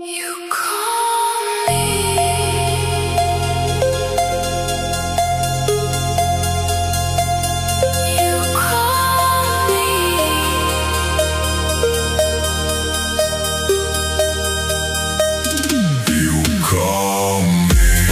You call me. You call me. You call me.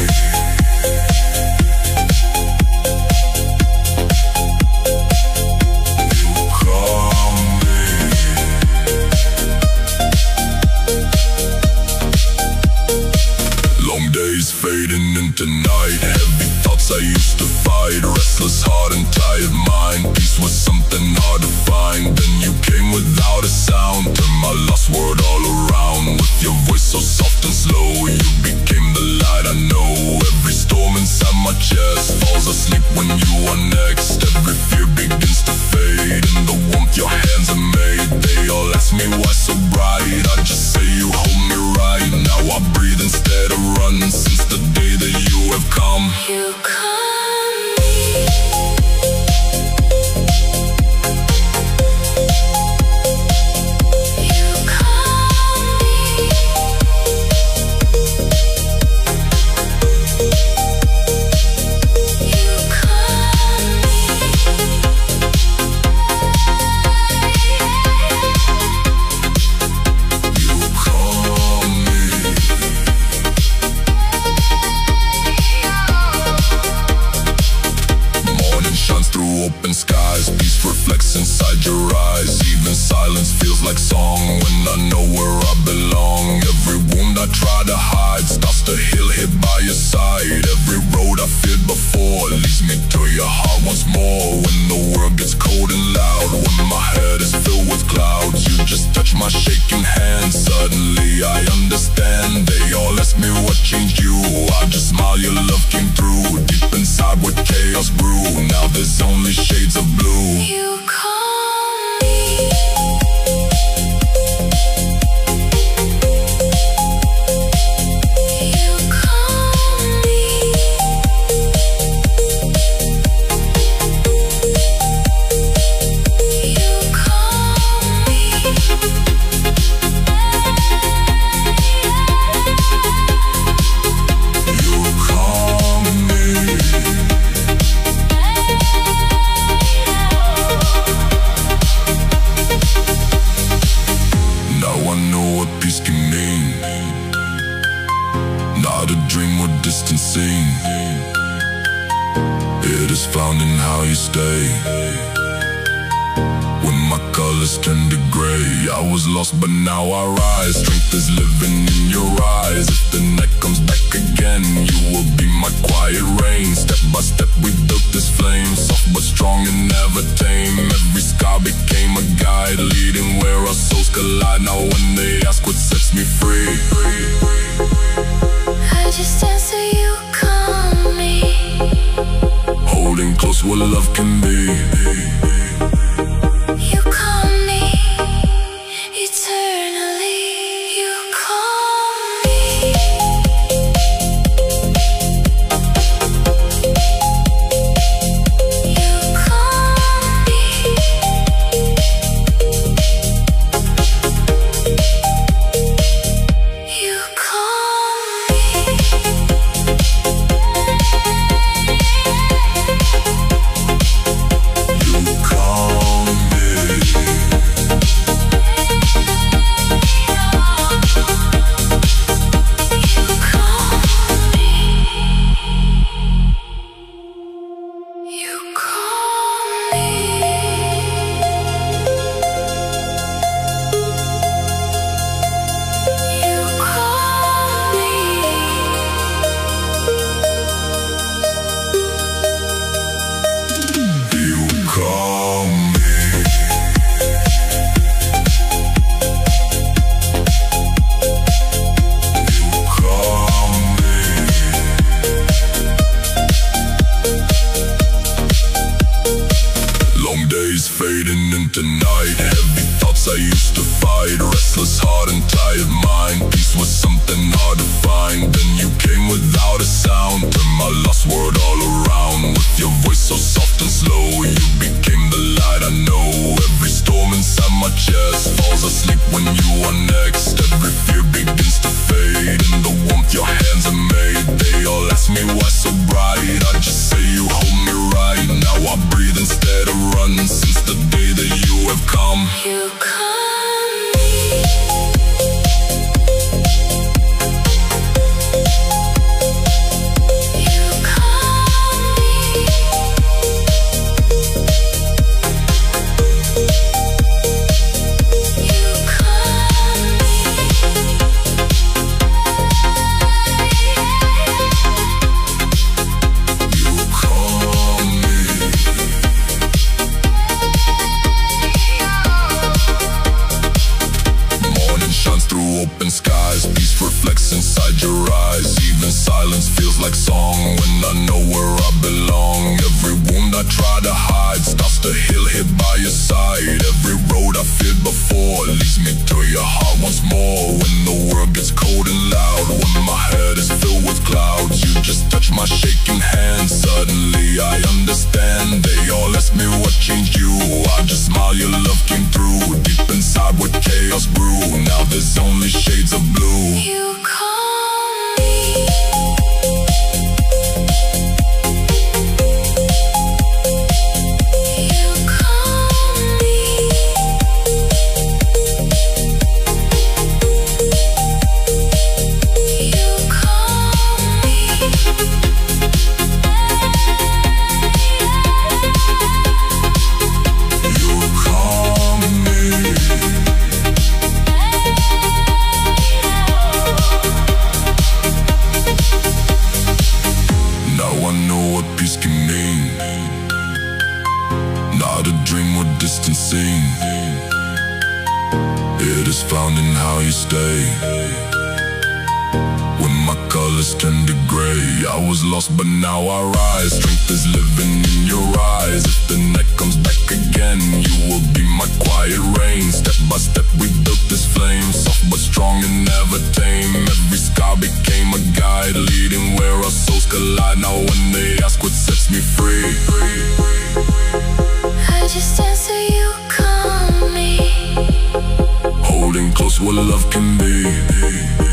Fading into night, heavy thoughts I used to fight, restless heart and tired mind. Peace was something hard to find. Then you came without a sound, turned my lost world all around. With your voice so soft and slow, you became the light I know. Every storm inside my chest falls asleep when you are next. Every fear begins to fade in the warmth your hands have made. They all ask me why so bright, I just say you hold me right. Now I breathe instead of run, since the day that you have come. You call me. You call me. You call open skies, peace reflects inside your eyes. Even silence feels like song when I know where I belong. Every wound I try to hide starts to heal here by your side. Every road I feared before leads me to your heart once more. When the world gets cold and loud, when my head is filled with clouds, you just touch my shaking hand. Suddenly I understand. They all ask me what changed you, I just smile, your love came through. Deep inside where chaos grew, now there's only shades of blue. You call me. You call me. You call me. You call me. Now I know what peace can mean. Not a dream or distant scene. It is found in how you stay. When my colors turn to gray, I was lost but now I rise. Strength is living in your eyes. If the night comes back again, you will be my quiet rain. Step by step we built this flame, soft but strong and never tame. Every scar became a guide, leading where our souls collide. Now when they ask what sets me free, I just answer you call me. Holding close what love can be. You call me eternally. You call me. You call me. You call fading into night. Heavy thoughts I used to fight, restless heart and tired mind. Peace was something hard to find. Then you came without a sound, turned my lost world all around. With your voice so soft and slow, you became the light I know. Every storm inside my chest falls asleep when you are next. Every fear begins to through open skies. Peace reflects inside your eyes. Even silence feels like song when I know where I belong. Every wound I try to hide starts to heal here by your side. Every road I feared before leads me to your heart once more. When the world gets cold and loud, when my head is filled with clouds, you just touch my shaking hand. Suddenly I understand. They all ask me what changed you. I just smile, your love came through. Deep inside where chaos grew, now there's only shades of blue. You call me. Not a dream or distant scene. It is found in how you stay. When my colors turn to gray, I was lost but now I rise. Strength is living in your eyes. If the night comes back again, you will be my quiet rain. Step by step we built this flame, soft but strong and never tame. Every scar became a guide, leading where our souls collide. Now when they ask what sets me free, I just answer, you call me. holding close what love can be.